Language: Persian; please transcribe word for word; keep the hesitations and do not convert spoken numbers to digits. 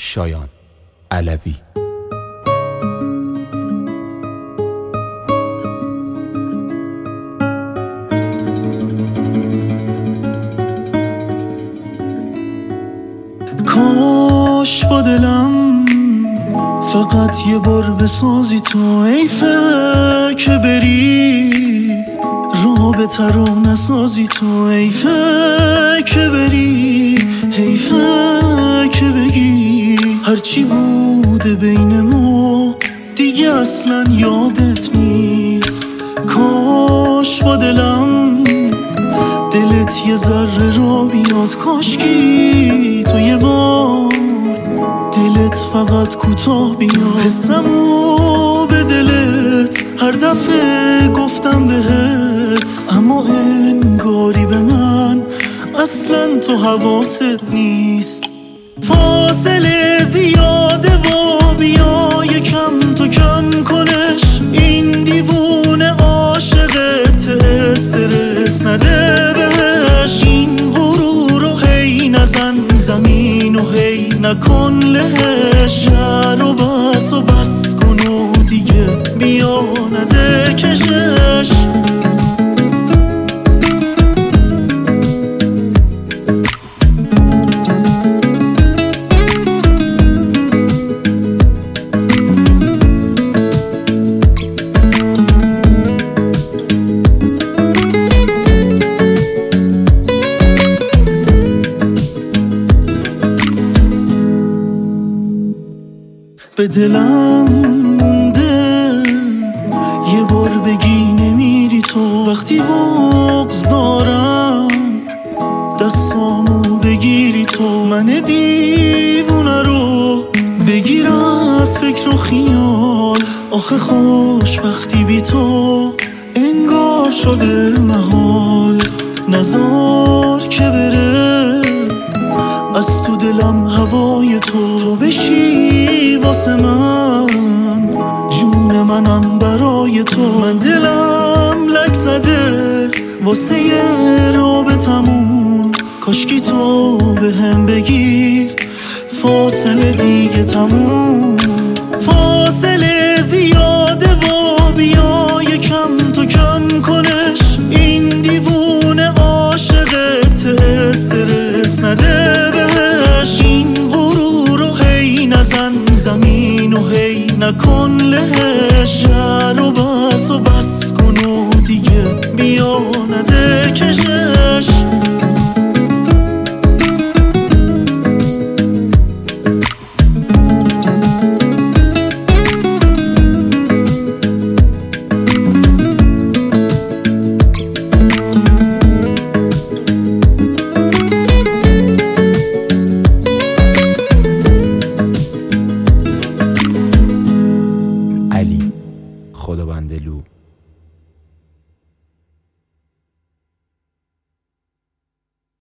شایان علوی. کاش با دلم فقط یه بار بسازی تو، حیفه که بری رابطه رو نسازی تو، حیفه که بری، حیفه که بگی هرچی بوده بین ما دیگه اصلا یادت نیست. کاش با دلم دلت یه ذره را بیاد، کاشکی تو یه بار دلت فقط کوتاه بیاد. حسمو به دلت هر دفعه گفتم بهت، اما انگاری به من اصلا تو حواست نیست. فاصله زیاده و بیا یکم تو کم کنش، این دیوونه عاشقت استرس نده بهش. این غرور رو هی نزن زمین و هی نکن لهش، شر و بس و بس کن و دیگه بیا نده کشش. به دلم مونده یه بار بگی نمیری تو، وقتی بغض دارم دستامو بگیری تو، من دیوونه رو بگیر از فکر و خیال. آخه خوشبختی بی تو انگار شده محال، نزار که بره از تو دلم هوای تو، تو بشی واسه من جون منم برای تو. من دلم لک زده واسه یه رابطمون، کاشکی تو به هم بگی فاصله دیگه تموم. فاصله زیاده و بیا یکم تو کم کنش، این دیوونه عاشقت استرس نده بهش. این غرور رو هی نزن زمین و هی نکن لهش، شر و بس و بس کن و دیگه بیا نده کشش. علی خدابندلو.